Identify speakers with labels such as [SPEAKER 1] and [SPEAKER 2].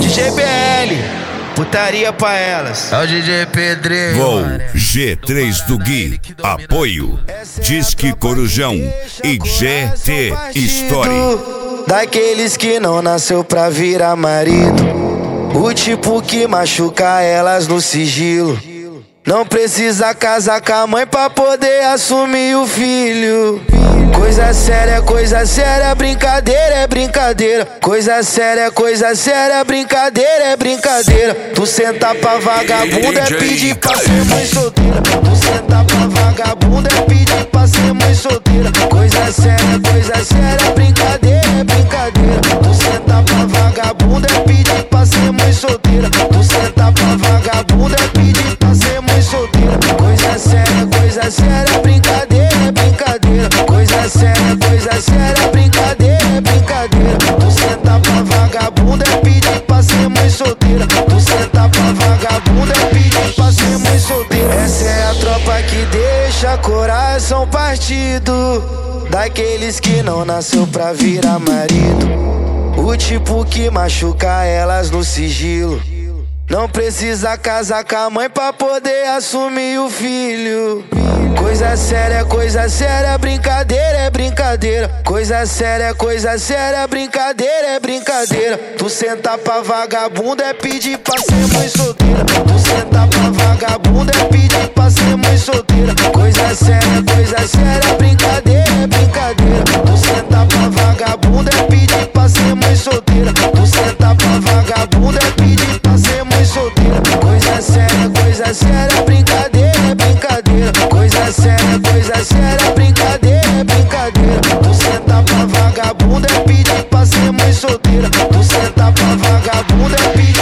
[SPEAKER 1] DJ BL, putaria pra elas.
[SPEAKER 2] É o DJ Pedrinho.
[SPEAKER 3] Gol G3 do Gui, apoio Disque Corujão e GT Story.
[SPEAKER 1] Daqueles que não nasceu pra virar marido, o tipo que machuca elas no sigilo. Não precisa casar com a mãe pra poder assumir o filho. Coisa séria, brincadeira é brincadeira. Coisa séria, brincadeira é brincadeira. Tu senta pra vagabunda é pedir pra ser mãe solteira. Tu senta pra vagabunda é pedir pra ser mãe solteira. Coisa séria, brincadeira é brincadeira. Tu senta pra vagabunda é pedir pra ser mãe solteira. Tu senta pra vagabunda é pedir pra ser mãe solteira. Coisa séria, brincadeira é brincadeira. Coisa séria, brincadeira é brincadeira. Tu senta pra vagabunda é pedir pra ser mãe solteira. Tu senta pra vagabunda é pedir pra ser mãe solteira. Essa é a tropa que deixa coração partido, daqueles que não nasceu pra virar marido, o tipo que machuca elas no sigilo. Não precisa casar com a mãe pra poder assumir o filho. Coisa séria, brincadeira é brincadeira. Coisa séria, brincadeira é brincadeira. Tu senta pra vagabunda é pedir pra ser mãe solteira. Tu senta pra vagabunda é pedir pra ser mãe solteira. Coisa séria, brincadeira é brincadeira. Tu senta pra vagabunda é pedir pra ser mãe solteira. Tu senta pra vagabunda é pedir pra ser mãe solteira. Coisa séria, brincadeira é brincadeira. Coisa séria, brincadeira é brincadeira. Tu senta pra vagabunda é pedir pra ser mãe solteira. Tu senta pra vagabunda é pedir